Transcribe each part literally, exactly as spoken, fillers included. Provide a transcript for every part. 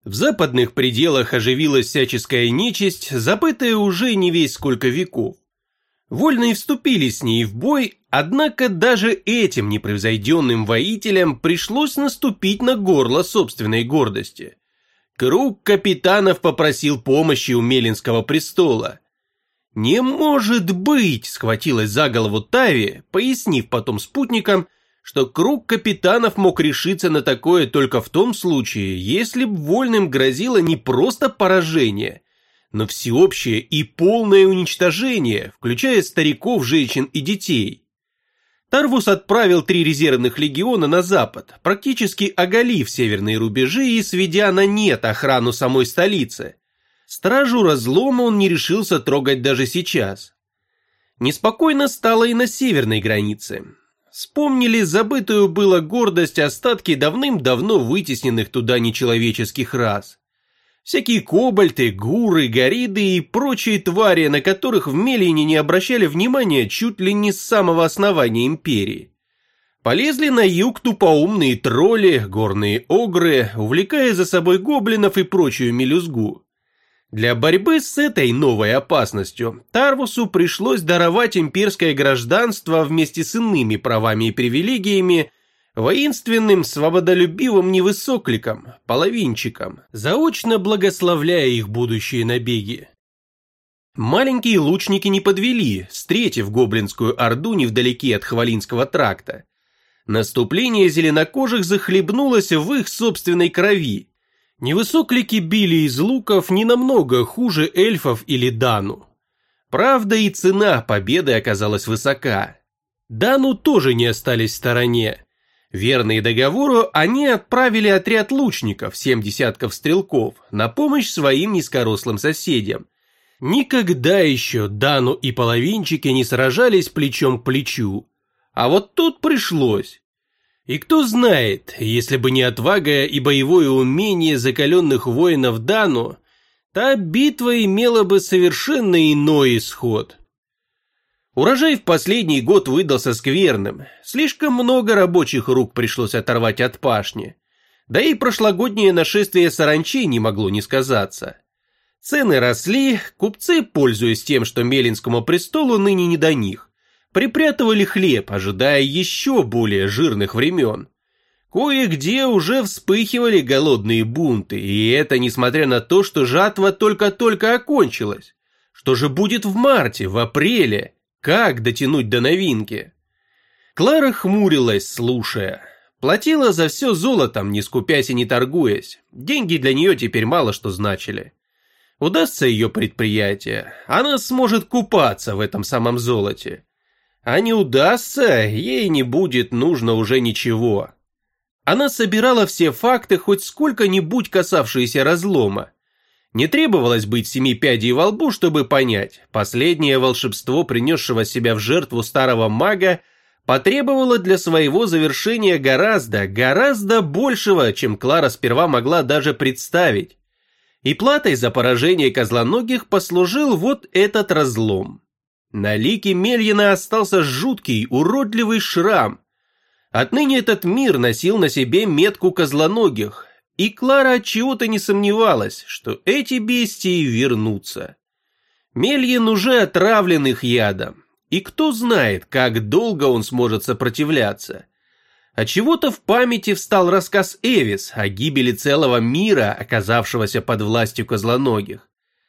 В западных пределах оживилась всяческая нечисть, забытая уже не весь сколько веков. Вольные вступили с ней в бой, однако даже этим непревзойденным воителям пришлось наступить на горло собственной гордости. Круг капитанов попросил помощи у Мелинского престола. «Не может быть!» — схватилась за голову Тави, пояснив потом спутникам, что круг капитанов мог решиться на такое только в том случае, если б вольным грозило не просто поражение, но всеобщее и полное уничтожение, включая стариков, женщин и детей. Тарвус отправил три резервных легиона на запад, практически оголив северные рубежи и сведя на нет охрану самой столицы. Стражу разлома он не решился трогать даже сейчас. Неспокойно стало и на северной границе. Вспомнили забытую было гордость остатки давным-давно вытесненных туда нечеловеческих рас. Всякие кобальты, гуры, гориды и прочие твари, на которых в Мелине не обращали внимания чуть ли не с самого основания империи. Полезли на юг тупоумные тролли, горные огры, увлекая за собой гоблинов и прочую мелюзгу. Для борьбы с этой новой опасностью Тарвусу пришлось даровать имперское гражданство вместе с иными правами и привилегиями воинственным, свободолюбивым невысокликам, половинчикам, заочно благословляя их будущие набеги. Маленькие лучники не подвели, встретив гоблинскую орду невдалеке от Хвалинского тракта. Наступление зеленокожих захлебнулось в их собственной крови. Невысоклики били из луков не намного хуже эльфов или Дану. Правда, и цена победы оказалась высока. Дану тоже не остались в стороне. Верные договору, они отправили отряд лучников, семь десятков стрелков, на помощь своим низкорослым соседям. Никогда еще Дану и половинчики не сражались плечом к плечу. А вот тут пришлось. И кто знает, если бы не отвага и боевое умение закаленных воинов Дану, та битва имела бы совершенно иной исход. Урожай в последний год выдался скверным, слишком много рабочих рук пришлось оторвать от пашни, да и прошлогоднее нашествие саранчи не могло не сказаться. Цены росли, купцы, пользуясь тем, что Мелинскому престолу ныне не до них, припрятывали хлеб, ожидая еще более жирных времен. Кое-где уже вспыхивали голодные бунты, и это несмотря на то, что жатва только-только окончилась. Что же будет в марте, в апреле? Как дотянуть до новинки? Клара хмурилась, слушая. Платила за все золотом, не скупясь и не торгуясь. Деньги для нее теперь мало что значили. Удастся ее предприятие, она сможет купаться в этом самом золоте. А не удастся, ей не будет нужно уже ничего. Она собирала все факты, хоть сколько-нибудь касавшиеся разлома. Не требовалось быть семи пядей во лбу, чтобы понять, последнее волшебство, принесшего себя в жертву старого мага, потребовало для своего завершения гораздо, гораздо большего, чем Клара сперва могла даже представить. И платой за поражение козлоногих послужил вот этот разлом. На лике Мельина остался жуткий, уродливый шрам. Отныне этот мир носил на себе метку козлоногих, и Клара отчего-то не сомневалась, что эти бестии вернутся. Мельин уже отравлен их ядом, и кто знает, как долго он сможет сопротивляться. Отчего-то в памяти встал рассказ Эвис о гибели целого мира, оказавшегося под властью козлоногих.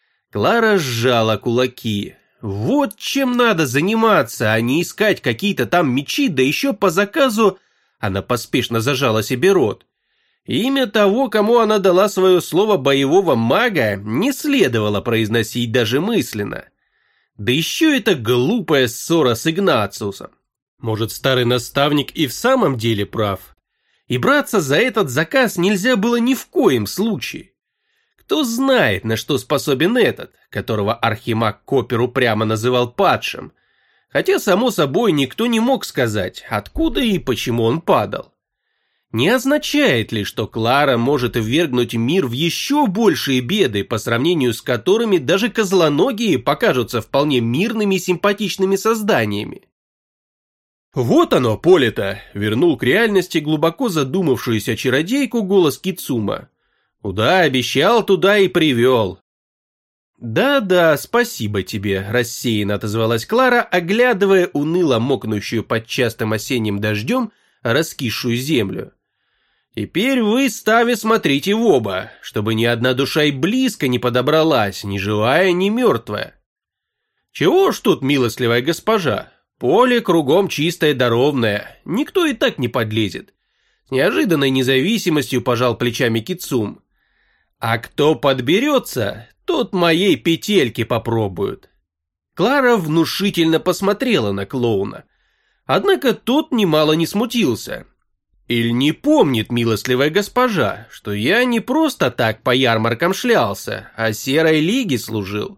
Клара сжала кулаки. Вот чем надо заниматься, а не искать какие-то там мечи, да еще по заказу. Она поспешно зажала себе рот. Имя того, кому она дала свое слово боевого мага, не следовало произносить даже мысленно. Да еще эта глупая ссора с Игнациусом. Может, старый наставник и в самом деле прав. И браться за этот заказ нельзя было ни в коем случае. Кто знает, на что способен этот, которого архимаг Копер упрямо называл падшим. Хотя, само собой, никто не мог сказать, откуда и почему он падал. Не означает ли, что Клара может ввергнуть мир в еще большие беды, по сравнению с которыми даже козлоногие покажутся вполне мирными и симпатичными созданиями? «Вот оно, поле-то!» — вернул к реальности глубоко задумавшуюся чародейку голос Кицума. Куда обещал, туда и привел. «Да-да, спасибо тебе», – рассеянно отозвалась Клара, оглядывая уныло мокнущую под частым осенним дождем раскисшую землю. «Теперь вы, Стави, смотрите в оба, чтобы ни одна душа и близко не подобралась, ни живая, ни мертвая». «Чего ж тут, милостливая госпожа? Поле кругом чистое да ровное, никто и так не подлезет». С неожиданной независимостью пожал плечами Кицум. «А кто подберется, тот моей петельки попробует». Клара внушительно посмотрела на клоуна. Однако тот немало не смутился. «Иль не помнит, милостливая госпожа, что я не просто так по ярмаркам шлялся, а серой лиге служил.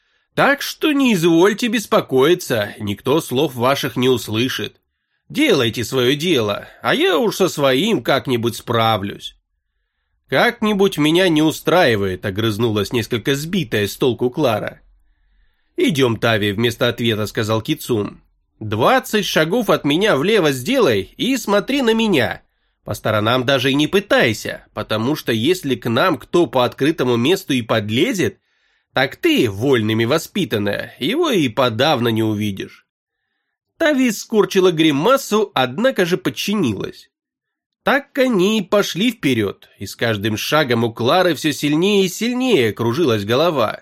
Так что не извольте беспокоиться, никто слов ваших не услышит. Делайте свое дело, а я уж со своим как-нибудь справлюсь». «Как-нибудь меня не устраивает», — огрызнулась несколько сбитая с толку Клара. «Идем, Тави», — вместо ответа сказал Кицум. «Двадцать шагов от меня влево сделай и смотри на меня. По сторонам даже и не пытайся, потому что если к нам кто по открытому месту и подлезет, так ты, вольными воспитанная, его и подавно не увидишь». Тави скорчила гримасу, однако же подчинилась. Так они и пошли вперед, и с каждым шагом у Клары все сильнее и сильнее кружилась голова.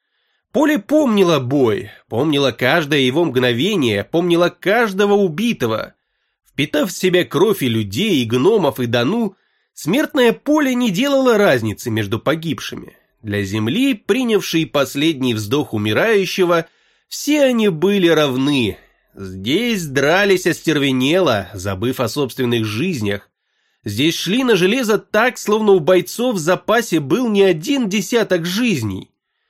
Поле помнило бой, помнило каждое его мгновение, помнило каждого убитого. Впитав в себя кровь и людей, и гномов, и Дану, смертное поле не делало разницы между погибшими. Для земли, принявшей последний вздох умирающего, все они были равны. Здесь дрались остервенело, забыв о собственных жизнях. Здесь шли на железо так, словно у бойцов в запасе был не один десяток жизней.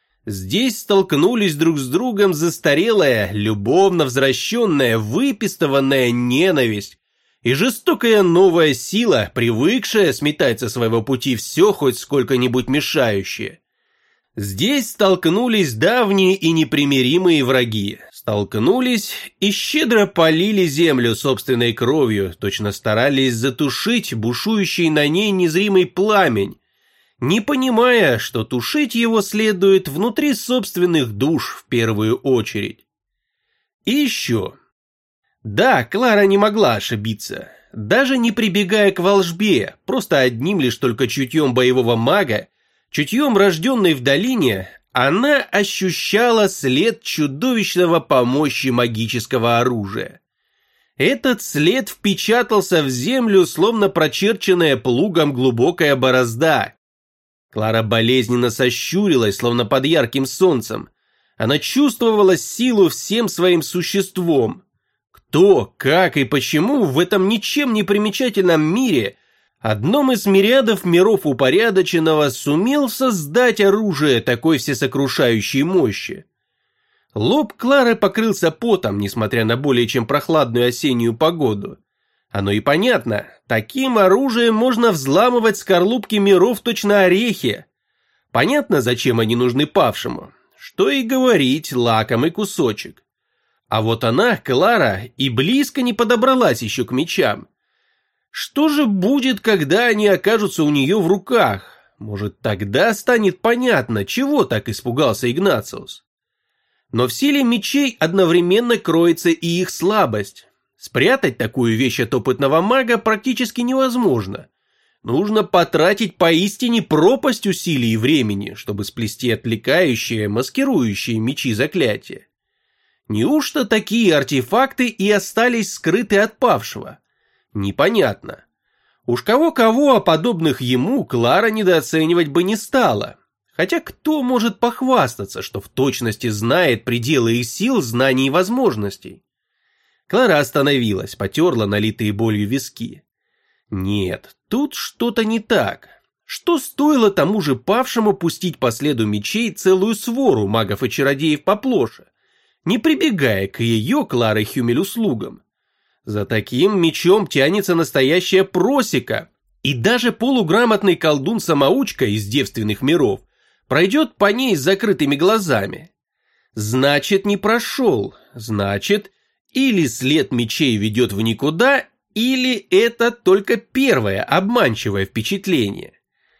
Здесь столкнулись друг с другом застарелая, любовно возвращенная, выпистованная ненависть и жестокая новая сила, привыкшая сметать со своего пути все хоть сколько-нибудь мешающее. Здесь столкнулись давние и непримиримые враги, столкнулись и щедро полили землю собственной кровью, точно старались затушить бушующий на ней незримый пламень, не понимая, что тушить его следует внутри собственных душ в первую очередь. И еще. Да, Клара не могла ошибиться. Даже не прибегая к волшбе, просто одним лишь только чутьем боевого мага, чутьем, рожденной в долине, она ощущала след чудовищного по мощи магического оружия. Этот след впечатался в землю, словно прочерченная плугом глубокая борозда. Клара болезненно сощурилась, словно под ярким солнцем. Она чувствовала силу всем своим существом. Кто, как и почему в этом ничем не примечательном мире, одном из мириадов миров упорядоченного, сумел создать оружие такой всесокрушающей мощи? Лоб Клары покрылся потом, несмотря на более чем прохладную осеннюю погоду. Оно и понятно, таким оружием можно взламывать скорлупки миров точно орехи. Понятно, зачем они нужны павшему. Что и говорить, лакомый кусочек. А вот она, Клара, и близко не подобралась еще к мечам. Что же будет, когда они окажутся у нее в руках? Может, тогда станет понятно, чего так испугался Игнациус. Но в силе мечей одновременно кроется и их слабость. Спрятать такую вещь от опытного мага практически невозможно. Нужно потратить поистине пропасть усилий и времени, чтобы сплести отвлекающие, маскирующие мечи заклятия. Неужто такие артефакты и остались скрыты от павшего? Непонятно. Уж кого-кого, а подобных ему Клара недооценивать бы не стала. Хотя кто может похвастаться, что в точности знает пределы их сил, знаний и возможностей? Клара остановилась, потерла налитые болью виски. Нет, тут что-то не так. Что стоило тому же павшему пустить по следу мечей целую свору магов и чародеев поплоше, не прибегая к ее, Клары Хюмель, услугам? За таким мечом тянется настоящая просека, и даже полуграмотный колдун-самоучка из девственных миров пройдет по ней с закрытыми глазами. Значит, не прошел, значит, или след мечей ведет в никуда, или это только первое обманчивое впечатление.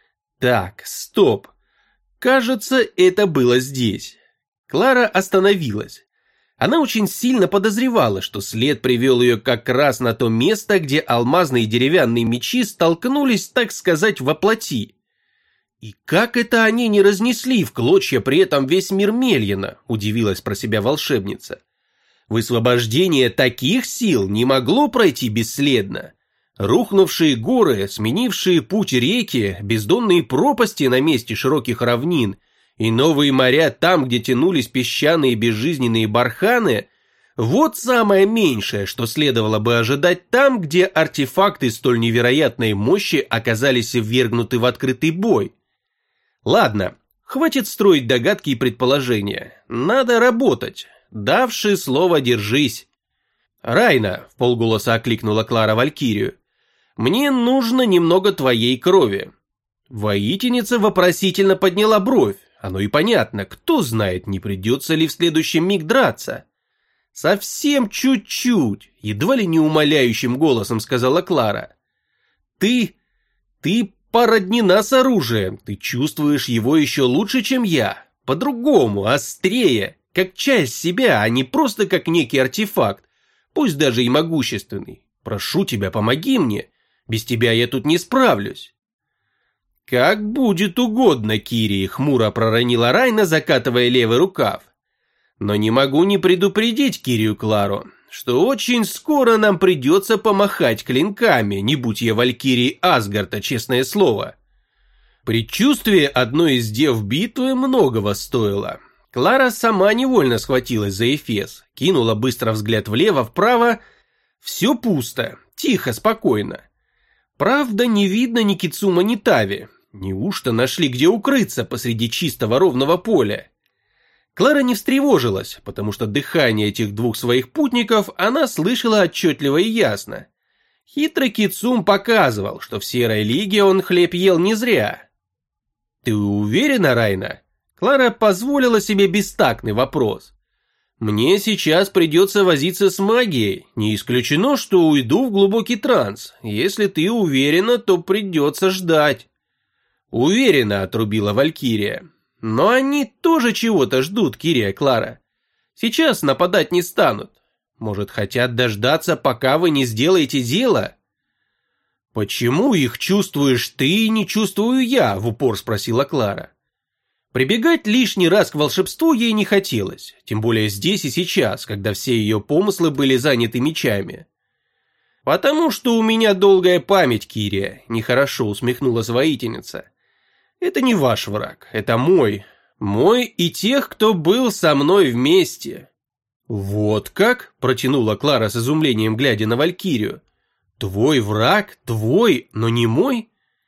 Так, стоп. Кажется, это было здесь. Клара остановилась. Она очень сильно подозревала, что след привел ее как раз на то место, где алмазные деревянные мечи столкнулись, так сказать, воплоти. И как это они не разнесли в клочья при этом весь мир Мельена, удивилась про себя волшебница. Высвобождение таких сил не могло пройти бесследно. Рухнувшие горы, сменившие путь реки, бездонные пропасти на месте широких равнин и новые моря там, где тянулись песчаные безжизненные барханы – вот самое меньшее, что следовало бы ожидать там, где артефакты столь невероятной мощи оказались ввергнуты в открытый бой. Ладно, хватит строить догадки и предположения. Надо работать. Давши слово, держись. «Райна», – вполголоса окликнула Клара Валькирию, – «мне нужно немного твоей крови». Воительница вопросительно подняла бровь. Оно и понятно, кто знает, не придется ли в следующий миг драться. «Совсем чуть-чуть», – едва ли не умоляющим голосом сказала Клара. «Ты... ты породнена с оружием, ты чувствуешь его еще лучше, чем я. По-другому, острее, как часть себя, а не просто как некий артефакт, пусть даже и могущественный. Прошу тебя, помоги мне, без тебя я тут не справлюсь». «Как будет угодно, Кирии», — хмуро проронила Райна, закатывая левый рукав. «Но не могу не предупредить Кирию Клару, что очень скоро нам придется помахать клинками, не будь я валькирией Асгарда, честное слово». Предчувствие одной из дев битвы многого стоило. Клара сама невольно схватилась за эфес, кинула быстро взгляд влево-вправо. Все пусто, тихо, спокойно. Правда, не видно ни Кицума, ни Тави. Неужто нашли где укрыться посреди чистого ровного поля? Клара не встревожилась, потому что дыхание этих двух своих путников она слышала отчетливо и ясно. Хитрый Кицум показывал, что в Серой Лиге он хлеб ел не зря. «Ты уверена, Райна?» Клара позволила себе бестактный вопрос. «Мне сейчас придется возиться с магией. Не исключено, что уйду в глубокий транс. Если ты уверена, то придется ждать». «Уверена», — отрубила Валькирия. «Но они тоже чего-то ждут, Кирия Клара. Сейчас нападать не станут. Может, хотят дождаться, пока вы не сделаете дело?» «Почему их чувствуешь ты и не чувствую я?» — в упор спросила Клара. Прибегать лишний раз к волшебству ей не хотелось, тем более здесь и сейчас, когда все ее помыслы были заняты мечами. «Потому что у меня долгая память, Кирия», — нехорошо усмехнулась воительница. «Это не ваш враг, это мой. Мой и тех, кто был со мной вместе». «Вот как?» — протянула Клара с изумлением, глядя на Валькирию. «Твой враг, твой, но не мой?»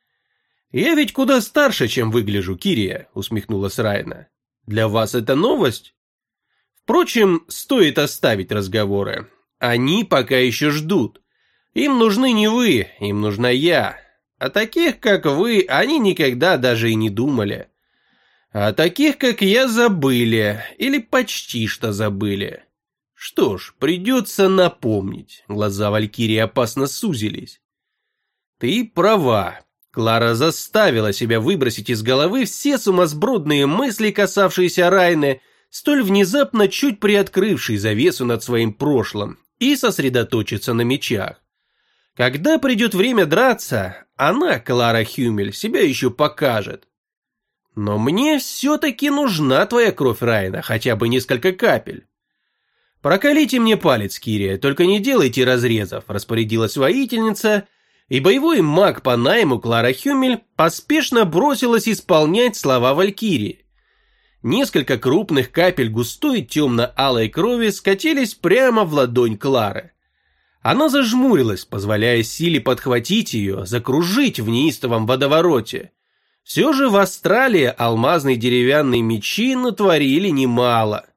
«Я ведь куда старше, чем выгляжу, Кирия», — усмехнулась Райна. «Для вас это новость?» «Впрочем, стоит оставить разговоры. Они пока еще ждут. Им нужны не вы, им нужна я. О таких, как вы, они никогда даже и не думали. А таких, как я, забыли, или почти что забыли. Что ж, придется напомнить». Глаза Валькирии опасно сузились. «Ты права». Клара заставила себя выбросить из головы все сумасбродные мысли, касавшиеся Райны, столь внезапно чуть приоткрывшей завесу над своим прошлым, и сосредоточиться на мечах. Когда придет время драться, она, Клара Хюмель, себя еще покажет. Но мне все-таки нужна твоя кровь, Райна, хотя бы несколько капель. «Проколите мне палец, Кирия, только не делайте разрезов», — распорядилась воительница, и боевой маг по найму Клара Хюмель поспешно бросилась исполнять слова Валькирии. Несколько крупных капель густой темно-алой крови скатились прямо в ладонь Клары. Она зажмурилась, позволяя силе подхватить ее, закружить в неистовом водовороте. Все же в Астрале алмазные деревянные мечи натворили немало.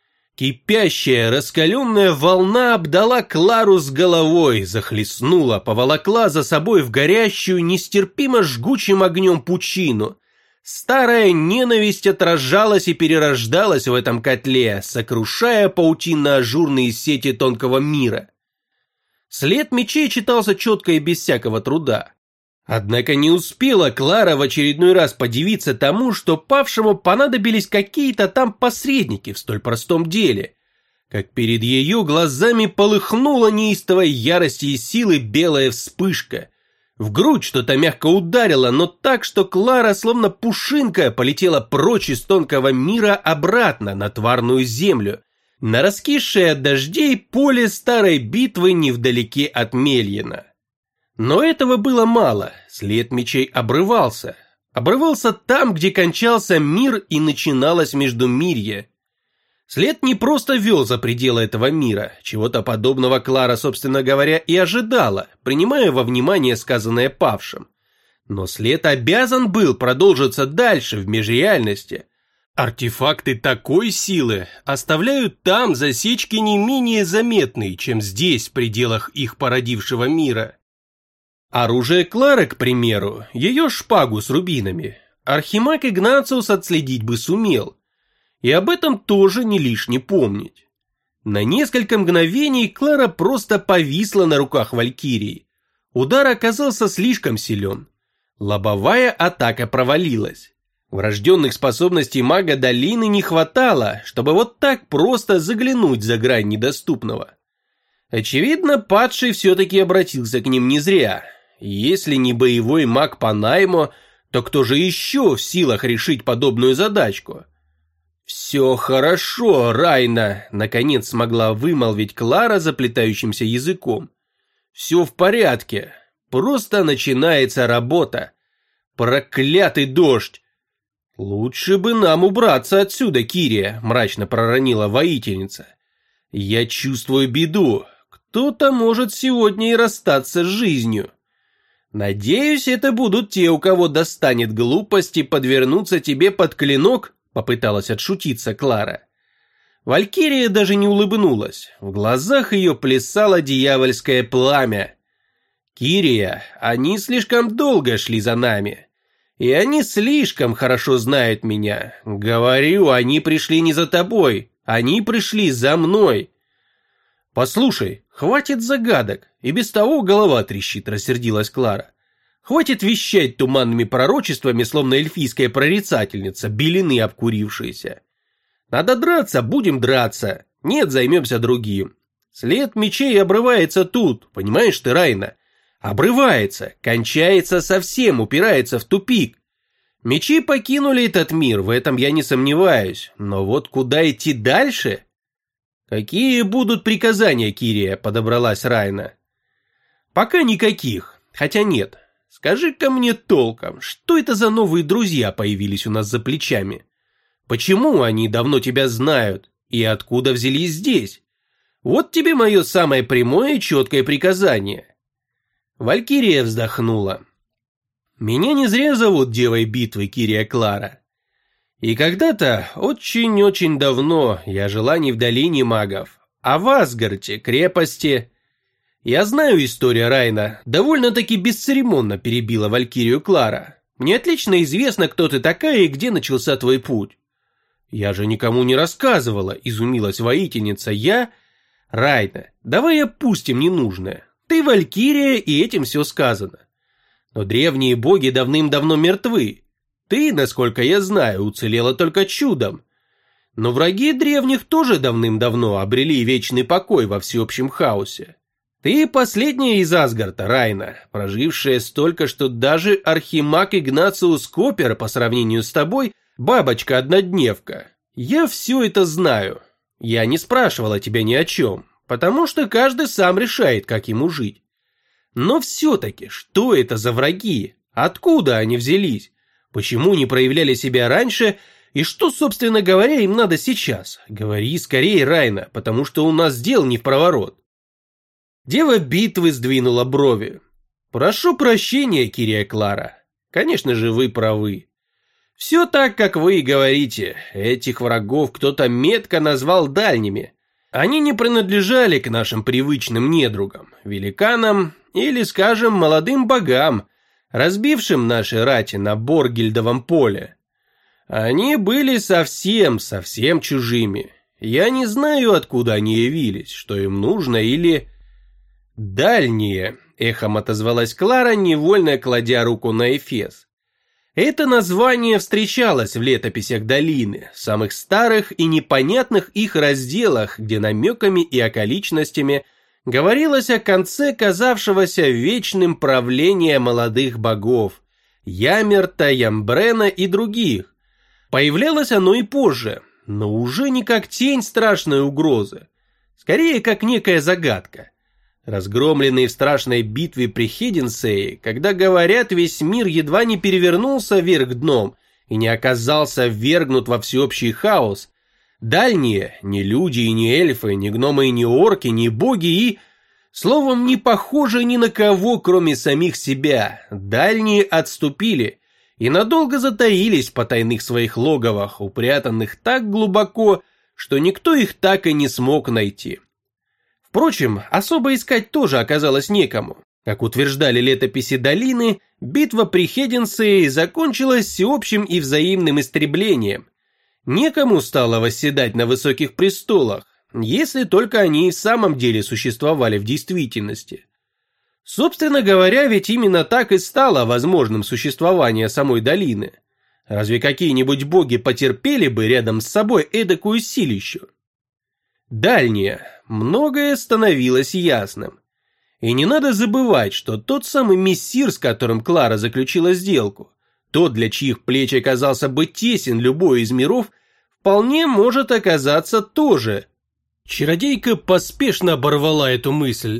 Кипящая, раскаленная волна обдала Клару с головой, захлестнула, поволокла за собой в горящую, нестерпимо жгучим огнем пучину. Старая ненависть отражалась и перерождалась в этом котле, сокрушая паутинно-ажурные сети тонкого мира. След мечей читался четко и без всякого труда. Однако не успела Клара в очередной раз подивиться тому, что павшему понадобились какие-то там посредники в столь простом деле, как перед ее глазами полыхнула неистовой ярости и силы белая вспышка. В грудь что-то мягко ударило, но так, что Клара, словно пушинка, полетела прочь из тонкого мира обратно на тварную землю, на раскисшее от дождей поле старой битвы невдалеке от Мельина. Но этого было мало, след мечей обрывался. Обрывался там, где кончался мир и начиналось междумирье. След не просто вел за пределы этого мира, чего-то подобного Клара, собственно говоря, и ожидала, принимая во внимание сказанное павшим. Но след обязан был продолжиться дальше, в межреальности. Артефакты такой силы оставляют там засечки не менее заметные, чем здесь, в пределах их породившего мира. Оружие Клары, к примеру, ее шпагу с рубинами, архимаг Игнациус отследить бы сумел. И об этом тоже не лишне помнить. На несколько мгновений Клара просто повисла на руках Валькирии. Удар оказался слишком силен. Лобовая атака провалилась. Врожденных способностей мага долины не хватало, чтобы вот так просто заглянуть за грань недоступного. Очевидно, падший все-таки обратился к ним не зря. Если не боевой маг по найму, то кто же еще в силах решить подобную задачку? «Все хорошо, Райна», — наконец смогла вымолвить Клара заплетающимся языком. «Все в порядке, просто начинается работа. Проклятый дождь!» «Лучше бы нам убраться отсюда, Кирия», — мрачно проронила воительница. «Я чувствую беду, кто-то может сегодня и расстаться с жизнью. Надеюсь, это будут те, у кого достанет глупости подвернуться тебе под клинок», — попыталась отшутиться Клара. Валькирия даже не улыбнулась, в глазах ее плясало дьявольское пламя. «Кирия, они слишком долго шли за нами, и они слишком хорошо знают меня. Говорю, они пришли не за тобой, они пришли за мной». «Послушай, хватит загадок, и без того голова трещит», — рассердилась Клара. «Хватит вещать туманными пророчествами, словно эльфийская прорицательница, белины обкурившиеся. Надо драться, будем драться, нет, займемся другим. След мечей обрывается тут, понимаешь ты, Райна? Обрывается, кончается совсем, упирается в тупик. Мечи покинули этот мир, в этом я не сомневаюсь, но вот куда идти дальше?» «Какие будут приказания, Кирия?» – подобралась Райна. «Пока никаких, хотя нет. Скажи-ка мне толком, что это за новые друзья появились у нас за плечами? Почему они давно тебя знают и откуда взялись здесь? Вот тебе мое самое прямое и четкое приказание». Валькирия вздохнула. «Меня не зря зовут Девой Битвы, Кирия Клара. И когда-то, очень-очень давно, я жила не в долине магов, а в Асгарде, крепости. Я знаю историю, Райна, довольно-таки бесцеремонно перебила Валькирию Клара. Мне отлично известно, кто ты такая и где начался твой путь». «Я же никому не рассказывала», — изумилась воительница. «Я...» «Райна, давай опустим ненужное. Ты Валькирия, и этим все сказано. Но древние боги давным-давно мертвы. Ты, насколько я знаю, уцелела только чудом. Но враги древних тоже давным-давно обрели вечный покой во всеобщем хаосе. Ты последняя из Асгарда, Райна, прожившая столько, что даже архимаг Игнациус Копер по сравнению с тобой бабочка-однодневка. Я все это знаю. Я не спрашивала тебя ни о чем, потому что каждый сам решает, как ему жить. Но все-таки, что это за враги? Откуда они взялись? Почему не проявляли себя раньше? И что, собственно говоря, им надо сейчас? Говори скорее, Райна, потому что у нас дел не впроворот». Дева Битвы сдвинула брови. «Прошу прощения, Кирия Клара. Конечно же, вы правы. Все так, как вы и говорите. Этих врагов кто-то метко назвал дальними. Они не принадлежали к нашим привычным недругам, великанам или, скажем, молодым богам, разбившим наши рати на Боргельдовом поле. Они были совсем-совсем чужими. Я не знаю, откуда они явились, что им нужно или... Дальние, эхом отозвалась Клара, невольно кладя руку на Эфес. Это название встречалось в летописях долины, в самых старых и непонятных их разделах, где намеками и околичностями говорилось о конце казавшегося вечным правления молодых богов – Ямерта, Ямбрена и других. Появлялось оно и позже, но уже не как тень страшной угрозы, скорее как некая загадка. Разгромленный в страшной битве при Хеденсее, когда, говорят, весь мир едва не перевернулся вверх дном и не оказался ввергнут во всеобщий хаос, дальние, ни люди и ни эльфы, ни гномы и ни орки, ни боги и, словом, не похожи ни на кого, кроме самих себя, дальние отступили и надолго затаились в потайных своих логовах, упрятанных так глубоко, что никто их так и не смог найти. Впрочем, особо искать тоже оказалось некому. Как утверждали летописи долины, битва при Хеденсее закончилась всеобщим и взаимным истреблением. Некому стало восседать на высоких престолах, если только они и в самом деле существовали в действительности. Собственно говоря, ведь именно так и стало возможным существование самой долины. Разве какие-нибудь боги потерпели бы рядом с собой эдакую силищу? Дальнее, многое становилось ясным. И не надо забывать, что тот самый мессир, с которым Клара заключила сделку, тот, для чьих плеч оказался бы тесен любой из миров, вполне может оказаться тоже. Чародейка поспешно оборвала эту мысль.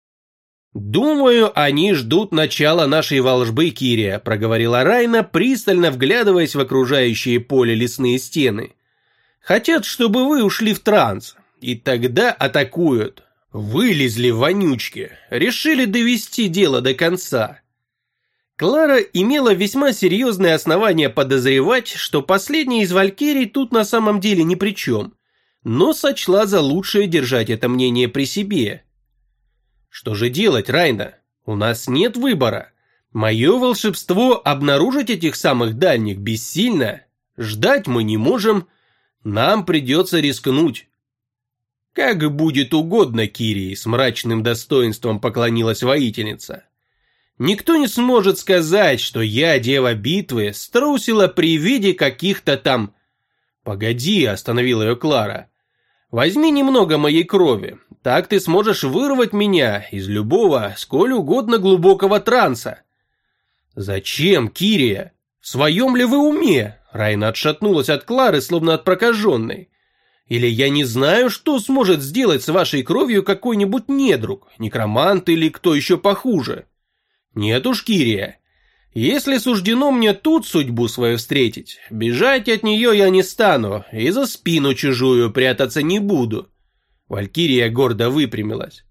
«Думаю, они ждут начала нашей волжбы, Кирия», — проговорила Райна, пристально вглядываясь в окружающие поле лесные стены. «Хотят, чтобы вы ушли в транс. И тогда атакуют. Вылезли вонючки, решили довести дело до конца». Клара имела весьма серьезные основания подозревать, что последняя из валькирий тут на самом деле ни при чем, но сочла за лучшее держать это мнение при себе. «Что же делать, Райна? У нас нет выбора. Мое волшебство обнаружить этих самых дальних бессильно. Ждать мы не можем. Нам придется рискнуть». «Как будет угодно, Кирии», — с мрачным достоинством поклонилась воительница. «Никто не сможет сказать, что я, дева битвы, струсила при виде каких-то там...» «Погоди», — остановила ее Клара. «Возьми немного моей крови, так ты сможешь вырвать меня из любого, сколь угодно глубокого транса». «Зачем, Кирия? В своем ли вы уме?» Райна отшатнулась от Клары, словно от прокаженной. «Или я не знаю, что сможет сделать с вашей кровью какой-нибудь недруг, некромант или кто еще похуже? Нет уж, Кирия, если суждено мне тут судьбу свою встретить, бежать от нее я не стану и за спину чужую прятаться не буду». Валькирия гордо выпрямилась.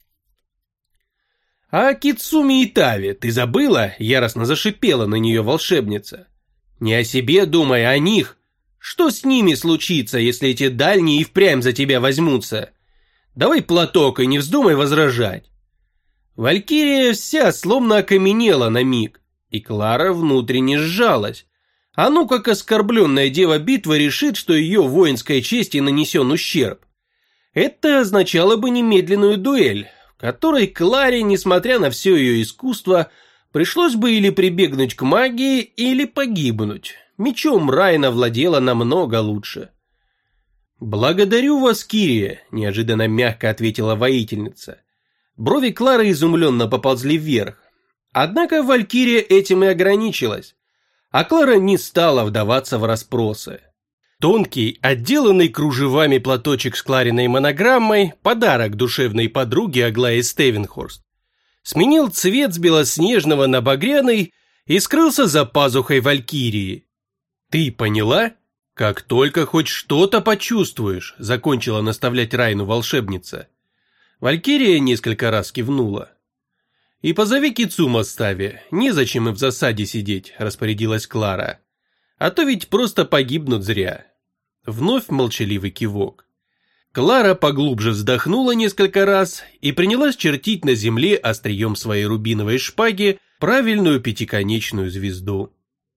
«А Кицуми и Тави, ты забыла?» — яростно зашипела на нее волшебница. «Не о себе думай, а о них. Что с ними случится, если эти дальние и впрямь за тебя возьмутся? Давай платок и не вздумай возражать». Валькирия вся словно окаменела на миг, и Клара внутренне сжалась. А ну как оскорбленная дева битвы решит, что ее воинской чести нанесен ущерб. Это означало бы немедленную дуэль, в которой Кларе, несмотря на все ее искусство, пришлось бы или прибегнуть к магии, или погибнуть. Мечом Райна владела намного лучше. «Благодарю вас, Кирия», — неожиданно мягко ответила воительница. Брови Клары изумленно поползли вверх. Однако Валькирия этим и ограничилась, а Клара не стала вдаваться в расспросы. Тонкий, отделанный кружевами платочек с Клариной монограммой, подарок душевной подруге Аглаи Стевенхорст, сменил цвет с белоснежного на багряный и скрылся за пазухой Валькирии. «Ты поняла? Как только хоть что-то почувствуешь», — закончила наставлять Райну волшебница. Валькирия несколько раз кивнула. «И позови Кицума с Тави, незачем им в засаде сидеть», — распорядилась Клара. «А то ведь просто погибнут зря». Вновь молчаливый кивок. Клара поглубже вздохнула несколько раз и принялась чертить на земле острием своей рубиновой шпаги правильную пятиконечную звезду.